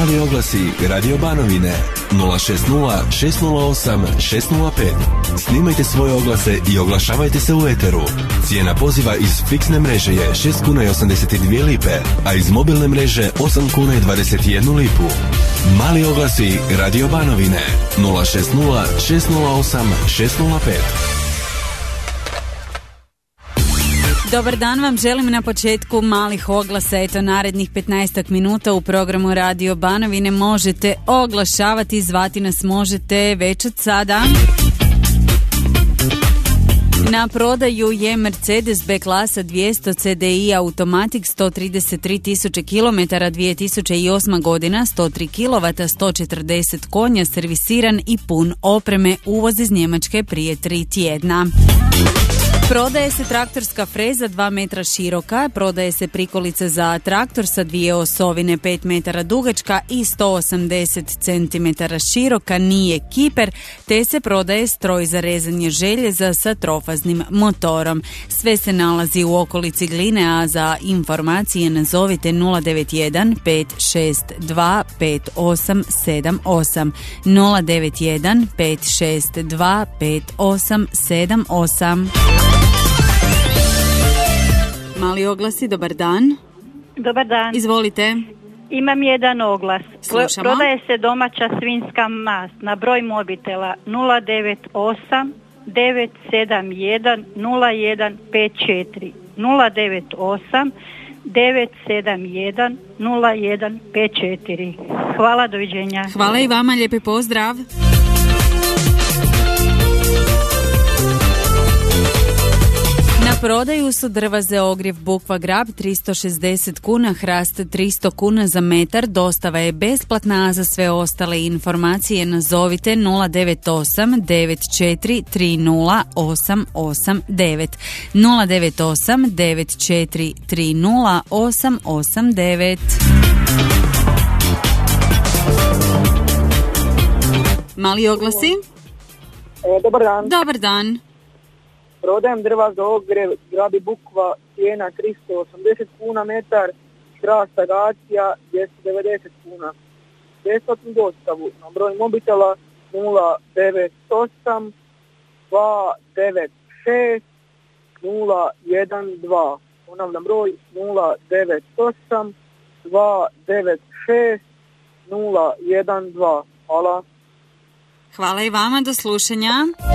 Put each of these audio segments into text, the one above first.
Mali oglasi Radio Banovine 060 608 605. Snimajte svoje oglase i oglašavajte se u eteru. Cijena poziva iz fiksne mreže je 6 kuna i 82 lipe, a iz mobilne mreže 8 kuna i 21 lipu. Mali oglasi Radio Banovine 060 608 605. Dobar dan vam želim na početku malih oglasa. Eto, narednih 15 minuta u programu Radio Banovine možete oglašavati, zvati nas možete već od sada. Na prodaju je Mercedes B klasa 200 CDI automatik 133.000 km 2008. godina, 103 kW, 140 konja, servisiran i pun opreme, uvoz iz Njemačke prije 3 tjedna. Prodaje se traktorska freza 2 metra široka, prodaje se prikolica za traktor sa 2 osovine 5 metara dugačka i 180 cm široka, nije kiper, te se prodaje stroj za rezanje željeza sa trofaznim motorom. Sve se nalazi u okolici Gline, a za informacije nazovite 091 562 5878 091 562 5878. Mali oglasi, dobar dan. Dobar dan. Izvolite. Imam jedan oglas. Slušamo. Prodaje se domaća svinjska mast na broj mobitela 098 971 0154 098 971 0154. Hvala, doviđenja. Hvala i vama, lijepi pozdrav. Na prodaju su drva za ogrjev Bukva Grab 360 kuna, hrast 300 kuna za metar, dostava je besplatna, a za sve ostale informacije nazovite 098 94 30 889 098 94 30 889. Mali oglasi? Dobar dan. Dobar dan. Prodajem drva za ogrev Grabi Bukva, cijena 380 kuna metar, hrast agacija 290 kuna. Besplatnu dostavu na broj mobitela 098 296 012. Ponavljam broj 098 296 012. Hvala. Hvala i vama, do slušanja.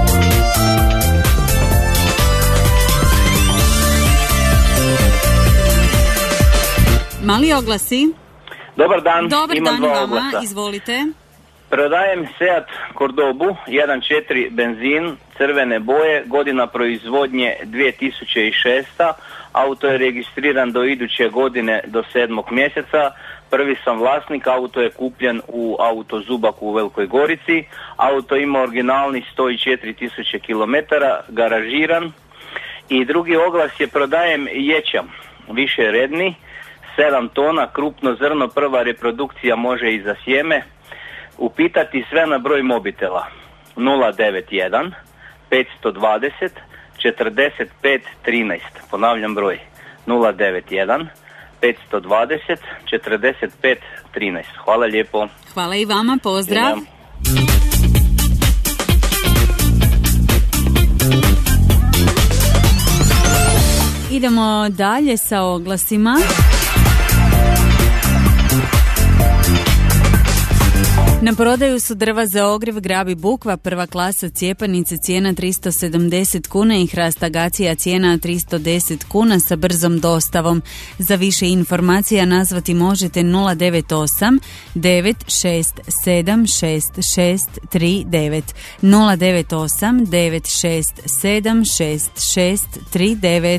Mali oglasi. Dobar dan. Dobar Imam dan dva vama, oglasa. izvolite. Prodajem Seat Cordobu 1.4 benzin, crvene boje, godina proizvodnje 2006. Auto je registriran do iduće godine do 7. mjeseca. Prvi sam vlasnik, auto je kupljen u Auto Zubaku u Velikoj Gorici. Auto ima originalni 104.000 km, garažiran. I drugi oglas je prodajem ječam, više redni, 7 tona, krupno zrno, prva reprodukcija može i za sjeme. Upitati sve na broj mobitela 091 520 45 13. Ponavljam broj 091 520 45 13. Hvala lijepo. Hvala i vama, pozdrav. Idemo dalje sa oglasima. Na prodaju su drva za ogrjev Grabi Bukva, prva klasa cijepanice, cijena 370 kuna i hrast agacija, cijena 310 kuna sa brzom dostavom. Za više informacija nazvati možete 098 967 6639 098 967 6639.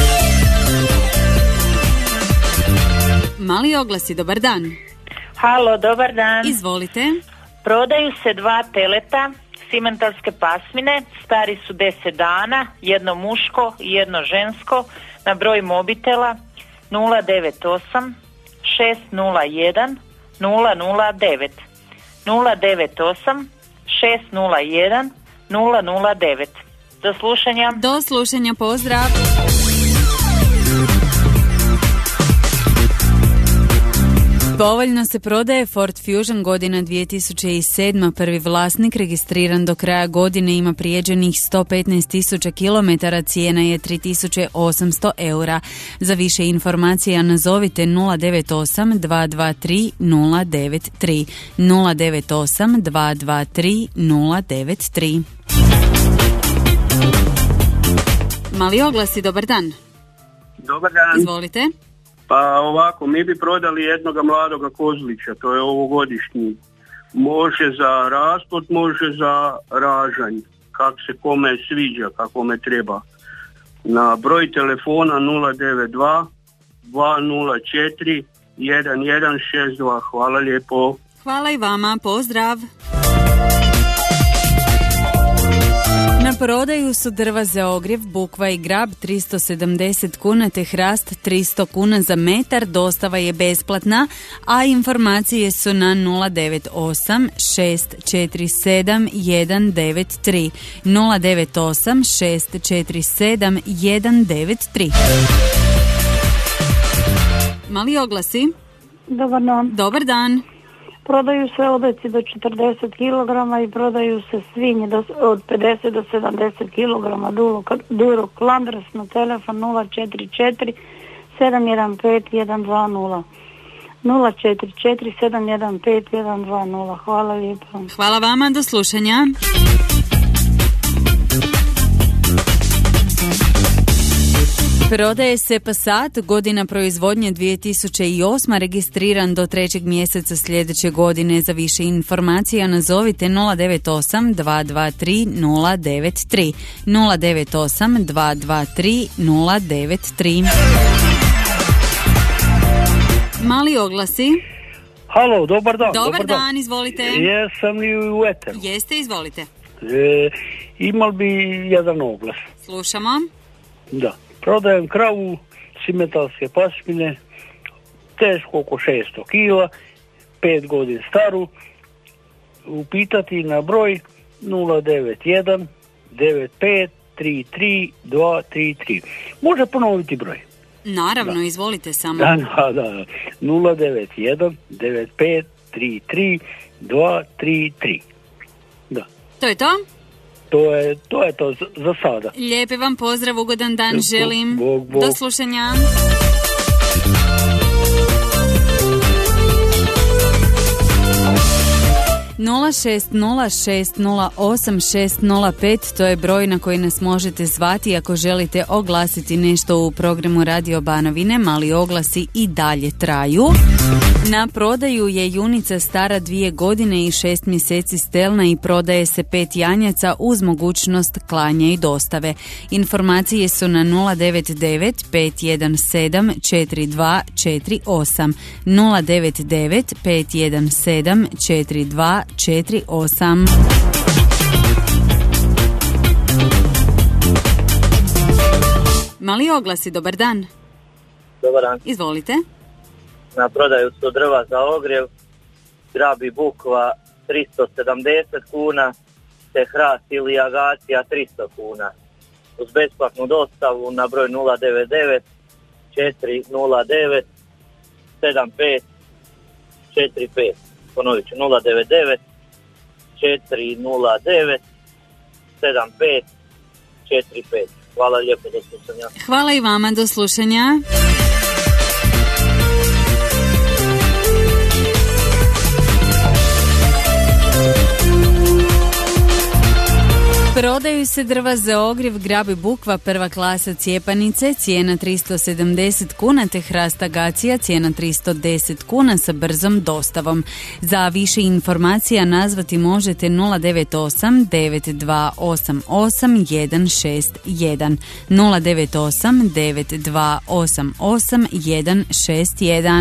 Mali oglasi, dobar dan. Halo, dobar dan. Izvolite. Prodaju se 2 teleta simentalske pasmine, stari su 10 dana, jedno muško i jedno žensko, na broj mobitela 098 601 009 098 601 009. Do slušanja. Do slušanja, pozdrav. Povoljno se prodaje Ford Fusion godina 2007. Prvi vlasnik registriran do kraja godine ima prijeđenih 115.000 km, cijena je 3.800 eura. Za više informacija nazovite 098 223 093 098 223 093. Mali oglasi, dobar dan. Dobar dan. Izvolite. Pa ovako, mi bi prodali jednoga mladoga kozlića, to je ovogodišnji. Može za rasplod, može za ražanj, kako se kome sviđa, kako me treba. Na broj telefona 092 204 1162. Hvala lijepo. Hvala i vama, pozdrav. Na prodaju su drva za ogrjev, bukva i grab 370 kuna te hrast 300 kuna za metar, dostava je besplatna, a informacije su na 098 647 193 098 647 193. Mali oglasi. Dobar dan. Dobar dan. Prodaju se odojci do 40 kg i prodaju se svinje od 50 do 70 kg. Duro Klanders na telefon 044 715 120. 044 715 120. Hvala lijepo. Hvala vama, do slušanja. Prodaje se Passat, godina proizvodnje 2008, registriran do 3. mjeseca sljedeće godine. Za više informacija nazovite 098 223 093 098 223 093. Mali oglasi. Halo, dobar dan. Dobar dan, izvolite. Jesam li u eteru? Jeste, izvolite. Imal bi jedan oglas. Slušamo. Da. Prodajem kravu simentalske pasmine, teško oko 600 kila, 5 godina staru. Upitati na broj 091 95 33 233. Može ponoviti broj? Naravno, da. Izvolite samo. Da. 091 95 33 233. Da. To je to? To je to za sada. Lijepi vam pozdrav, ugodan dan želim. Bog. Do slušanja. Nula 60608 to je broj na koji nas možete zvati ako želite oglasiti nešto u programu Radio Banovine. Mali oglasi i dalje traju. Na prodaju je junica stara 2 godine i 6 mjeseci stelna i prodaje se 5 janjaca uz mogućnost klanja i dostave. Informacije su na 099 517 4248 099 517 4248. Mali oglasi, dobar dan. Dobar dan. Izvolite. Na prodaju su drva za ogrjev, grab i bukva 370 kuna, te hrast ili agacija 300 kuna. Uz besplatnu dostavu na broj 099 409 75 45. Ponovit ću 099 409 75 45. Hvala lijepo, do slušanja. Hvala i vama, do slušanja. Prodaju se drva za ogrjev, grab i bukva prva klasa cijepanice, cijena 370 kuna, te hrast agacija, cijena 310 kuna sa brzom dostavom. Za više informacija nazvati možete 098 9288 161 098 9288 161.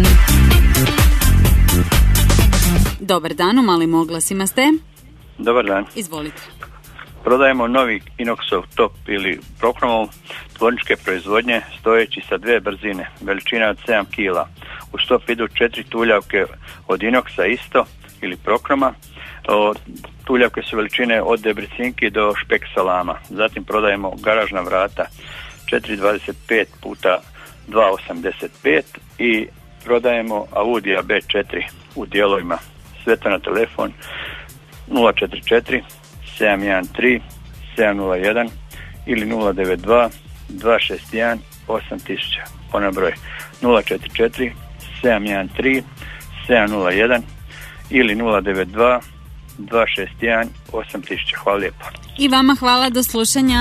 Dobar dan, u Malim oglasima ste. Dobar dan. Izvolite. Prodajemo novi inoksov top ili prokromov tvorničke proizvodnje stojeći sa 2 brzine, veličina od 7 kila. U stop idu 4 tuljavke od inoksa isto ili prokroma. Tuljavke su veličine od debricinki do špek salama. Zatim prodajemo garažna vrata 4,25 puta 2,85 i prodajemo Audija B4 u dijelovima. Sve to na telefon 044 713 701 ili 092 261 8000. Ona broj 044 713 701 ili 092 261 8000. Hvala lijepo. I vama hvala, do slušanja.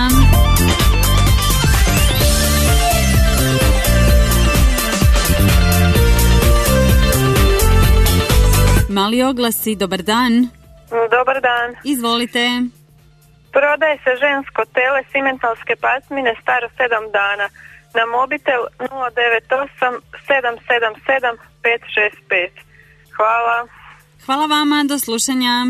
Mali oglasi, dobar dan. Dobar dan. Izvolite. Prodaje se žensko tele simentalske pasmine staro 7 dana na mobitel 098 777 565. Hvala. Hvala vama, do slušanja.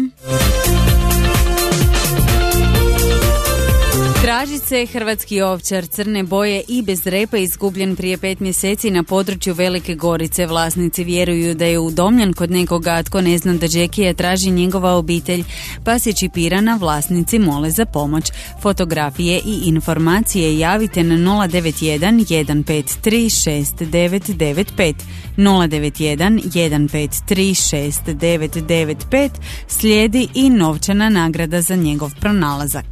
Dražice, hrvatski ovčar crne boje i bez repa, izgubljen prije 5 mjeseci na području Velike Gorice. Vlasnici vjeruju da je udomljen kod nekoga, tko ne zna da Džekija traži njegova obitelj. Pas je čipirana, vlasnici mole za pomoć. Fotografije i informacije javite na 091 153 6995. 091 153 6995. Slijedi i novčana nagrada za njegov pronalazak.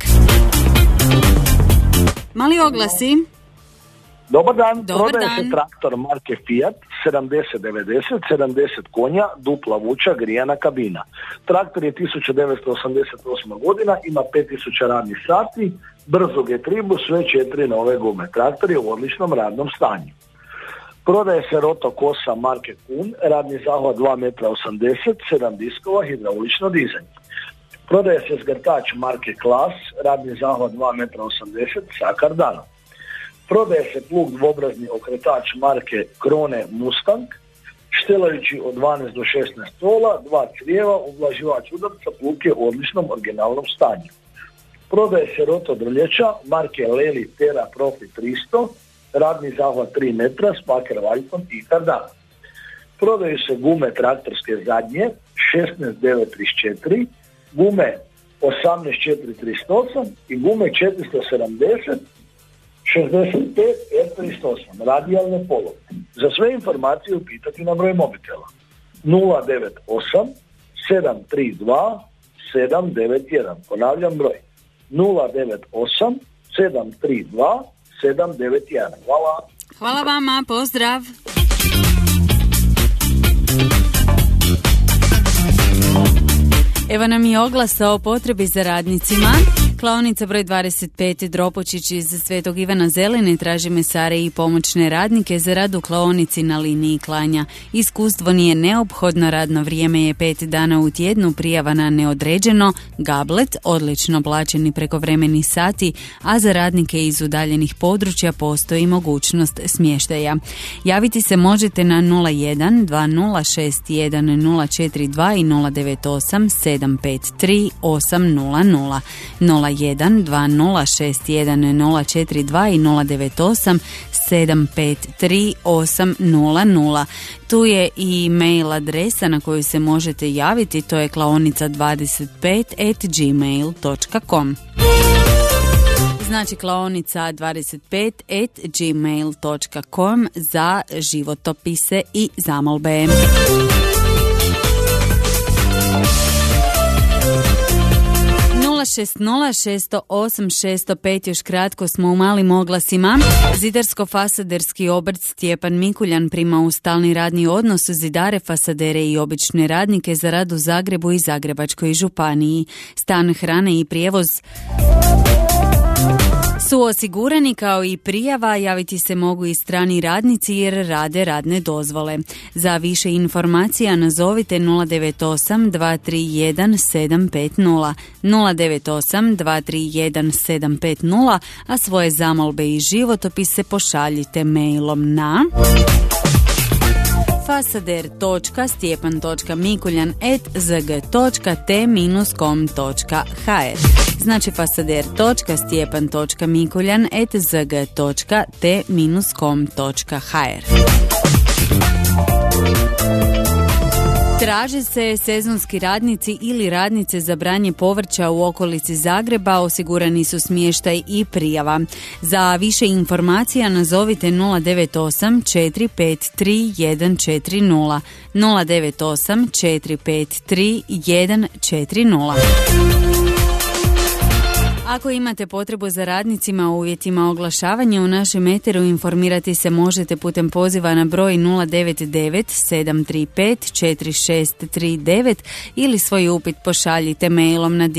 Mali oglasi. Dobar dan, prodaje se traktor marke Fiat 7090, 70 konja, dupla vuča, grijana kabina. Traktor je 1988. godina, ima 5000 radnih sati, brzog je tribu, sve 4 nove gume. Traktor je u odličnom radnom stanju. Prodaje se roto kosa marke Kun, radni zahvat 2,80 m, 7 diskova, hidraulično dizanje. Prodaje se zgrtač marke Klas, radni zahvat 2,80 m sa kardanom. Prodaje se plug dvobrazni okretač marke Krone Mustang, štelajući od 12 do 16 stola, 2 crijeva, ublaživač udarca, plug je u odličnom originalnom stanju. Prodaje se roto drljeća marke Leli Terra Profi 300, radni zahvat 3 metra, spaker valjkom i kardan. Prodaju se gume traktorske zadnje 16934, gume 18438 i gume 470 65 R38 radijalne polove. Za sve informacije upitati na broj mobitela 098 732 791. Ponavljam broj 098 732 791. Hvala. Hvala vama, pozdrav. Evo nam i oglasa o potrebi za radnicima. Klaonica broj 25 Dropočić iz Svetog Ivana Zeline traži mesare i pomoćne radnike za rad u klaonici na liniji klanja. Iskustvo nije neophodno, radno vrijeme je 5 dana u tjednu, prijava na neodređeno, gablet, odlično plaćeni prekovremeni sati, a za radnike iz udaljenih područja postoji mogućnost smještaja. Javiti se možete na 01 2061 042 i 098 753 800. 01 2061 042 i 098 753 800. Tu je i mail adresa na koju se možete javiti, to je klaonica25@gmail.com. Znači klaonica25@gmail.com za životopise i zamolbe. 060-608-605, još kratko smo u malim oglasima. Zidarsko-fasaderski obrt Stjepan Mikuljan prima u stalni radni odnos zidare, fasadere i obične radnike za rad u Zagrebu i Zagrebačkoj županiji. Stan, hrane i prijevoz su osigurani, kao i prijava. Javiti se mogu i strani radnici jer rade radne dozvole. Za više informacija nazovite 098 231 750 098 231 750, a svoje zamolbe i životopise pošaljite mailom na fasader.stjepan.mikuljan@zg.t-com.hr. Znači fasader.stjepan.mikuljan@zg.t-com.hr. Traže se sezonski radnici ili radnice za branje povrća u okolici Zagreba, osigurani su smještaj i prijava. Za više informacija nazovite 098 453 140 098 453 140. Ako imate potrebu za radnicima u uvjetima oglašavanja u našem eteru, informirati se možete putem poziva na broj 099 735 4639 ili svoj upit pošaljite mailom na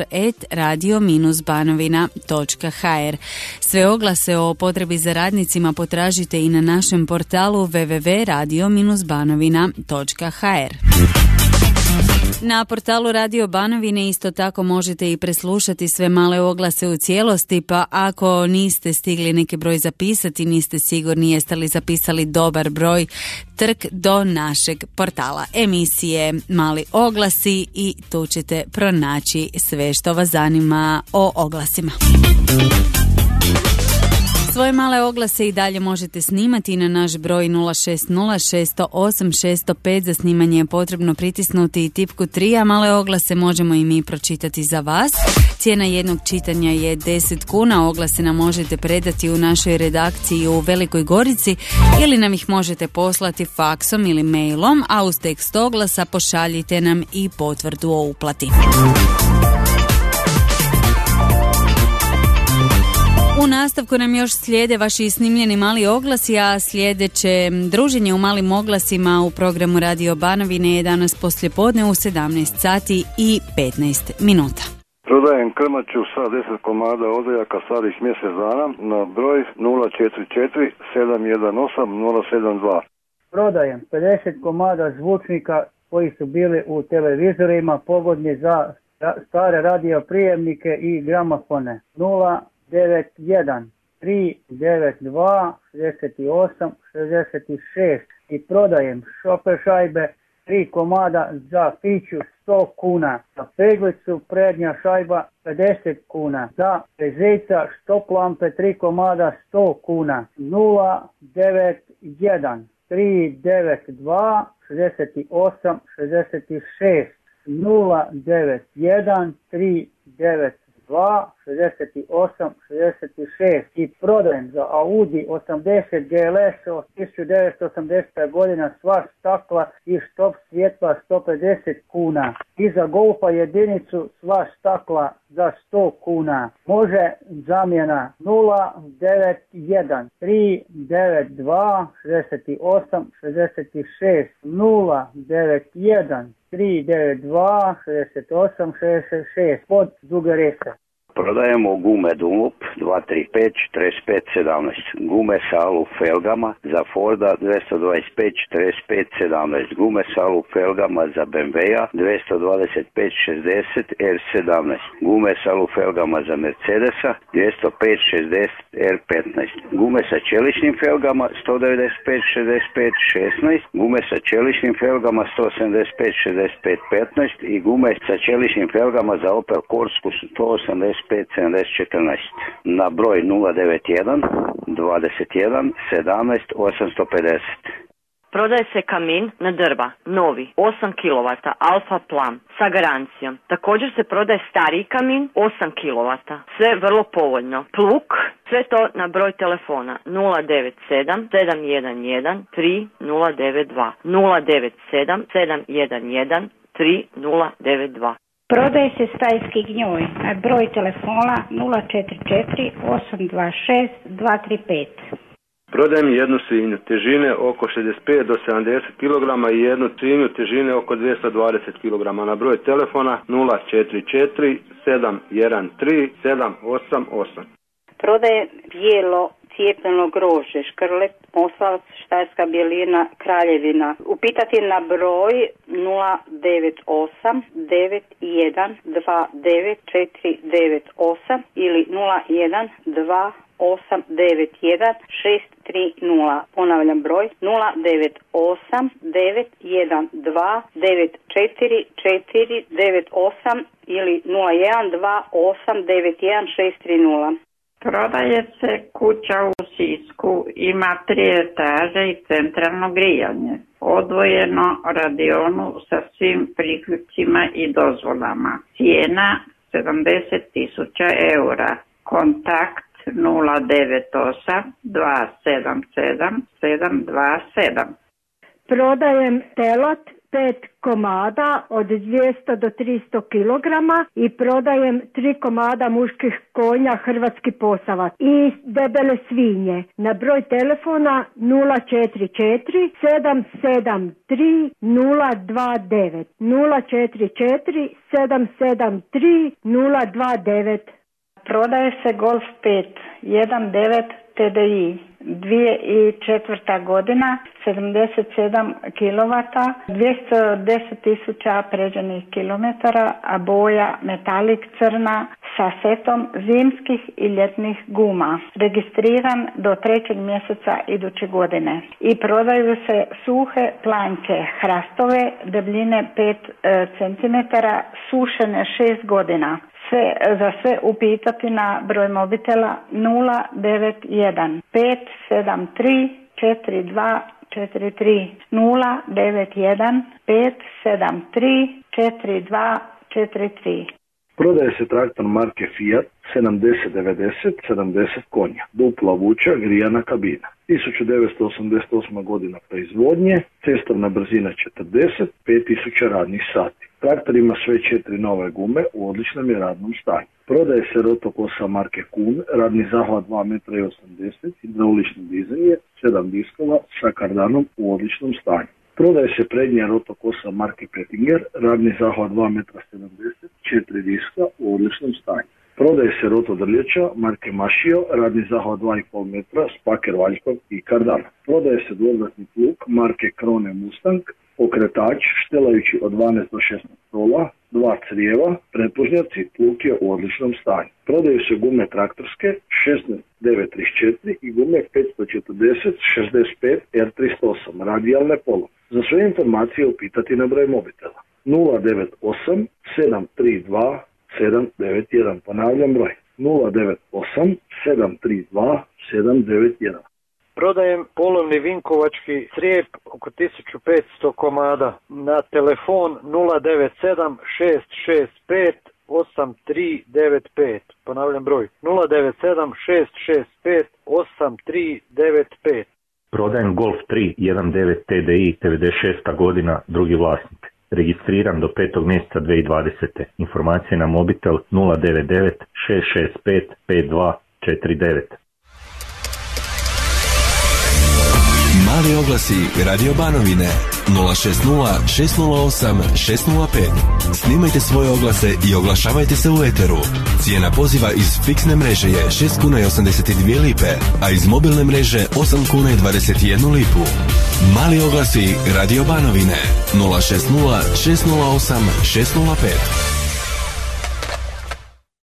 direktor@radio-banovina.hr. Sve oglase o potrebi za radnicima potražite i na našem portalu www.radio-banovina.hr. Na portalu Radio Banovine isto tako možete i preslušati sve male oglase u cijelosti, pa ako niste stigli neki broj zapisati, niste sigurni jeste li zapisali dobar broj, trk do našeg portala emisije Mali oglasi i tu ćete pronaći sve što vas zanima o oglasima. Svoje male oglase i dalje možete snimati na naš broj 060 608 605. Za snimanje je potrebno pritisnuti i tipku 3, a male oglase možemo i mi pročitati za vas. Cijena jednog čitanja je 10 kuna. Oglase nam možete predati u našoj redakciji u Velikoj Gorici ili nam ih možete poslati faksom ili mailom, a uz tekst oglasa pošaljite nam i potvrdu o uplati. U nastavku nam još slijede vaši snimljeni mali oglasi, a sljedeće druženje u malim oglasima u programu Radio Banovine je danas poslijepodne u 17 sati i 15 minuta. Prodajem krmaču sa 10 komada odojaka starih mjesec dana na broj 044 718 072. Prodajem 50 komada zvučnika koji su bili u televizorima pogodni za stare radioprijemnike i gramofone. 091 392 68 66 i prodajem šoper šajbe 3 komada za fiću 100 kuna, za peglicu prednja šajba 50 kuna, za pezica štop lampe 3 komada 100 kuna. 091 392 68 66 091 392 68 66 i prodajem za Audi 80 GLS od 1980. godina sva stakla i štop svjetla 150 kuna i za Golfa jedinicu sva stakla za 100 kuna. Može zamjena 091 392 68 66 091 392 68 66 pod Zugaresa. Prodajemo gume Dunlop 235 45 17, gume sa alu felgama za Forda 225 45 17, gume sa alu felgama za BMW-a 225 60 R17, gume sa alu felgama za Mercedesa 205 60 R15, gume sa čeličnim felgama 195 65 16, gume sa čeličnim felgama 175 65 15 i gume sa čeličnim felgama za Opel Korsku 185 57014 na broj 091 21 17 850. Prodaje se kamin na drva, novi, 8 kW, Alfa Plan, sa garancijom. Također se prodaje stariji kamin, 8 kW, sve vrlo povoljno. Pluk, sve to na broj telefona 097 711 3092, 097 711 3092. Prodaje se stajski gnjoj na broj telefona 044 826 235. Prodajem jednu svinju težine oko 65 do 70 kg i jednu svinju težine oko 220 kg na broj telefona 044 713 788. Prodaje bijelo cijepljeno grožđe, škrlet, Moslavac, Štajerska Bjelina, Kraljevina. Upitati na broj 098 91 29 498 ili 01 2 891 630. Ponavljam broj 098 912 94 498 ili 01 2 891 630. Prodaje se kuća u Sisku, ima 3 etaže i centralno grijanje. odvojeno radionu sa svim priključcima i dozvolama. Cijena 70.000 eura. Kontakt 098 277 727. Prodajem telot 5 komada od 200 do 300 kg i prodajem 3 komada muških konja hrvatski posavac i debele svinje. Na broj telefona 044 773 029 044 773 029. Prodaje se Golf 5 1.9 TDI 2004. godina, 77 kW, 210.000 pređenih kilometara, a boja metalik crna sa setom zimskih i ljetnih guma. Registriran do 3. mjeseca iduće godine. I prodaju se suhe planke, hrastove debljine 5 cm, sušene 6 godina. Za sve upitati na broj mobitela 091 573 4243 091 573 4243. Prodaje se traktor marke Fiat 7090 70 konja, dupla vuča, grijana kabina. 1988. godina proizvodnje, cestovna brzina 40, 5000 radnih sati. Traktor ima sve 4 nove gume u odličnom je radnom stanju. Prodaje se rotokosa marke Kun, radni zahvat 2,80 m, hidraulično dizanje, 7 diskova sa kardanom u odličnom stanju. Prodaje se prednja rotokosa marke Pettinger, radni zahvat 2,70 m, 4 diska u odličnom stanju. Prodaje se rotodrljača marke Mašio, radni zahvat 2,5 metra s paker valjkom i kardanom. Prodaje se dvogratni plug marke Krone Mustang, pokretač štelajući od 12 do 16 stola, 2 crijeva, pretpužnjaci, plug je u odličnom stanju. Prodaju se gume traktorske 16 934 i gume 540 65 R308 radijalne polo. Za sve informacije upitati na broj mobitela 098 732 791. Ponavljam broj 098 732 791. Prodajem polovni vinkovački crijep oko 1500 komada na telefon 097 665 8395. Ponavljam broj 097 665 8395. Prodajem Golf 3 1.9 TDI 96. godina, drugi vlasnik. Registriran do 5. mjeseca 2020. Informacije na mobitel 099 665 5249. Mali oglasi Radio Banovine 060 608 605. Snimajte svoje oglase i oglašavajte se u eteru. Cijena poziva iz fiksne mreže je 6 kuna i 82 lipe, a iz mobilne mreže 8 kuna i 21 lipu. Mali oglasi Radio Banovine 060 608 605.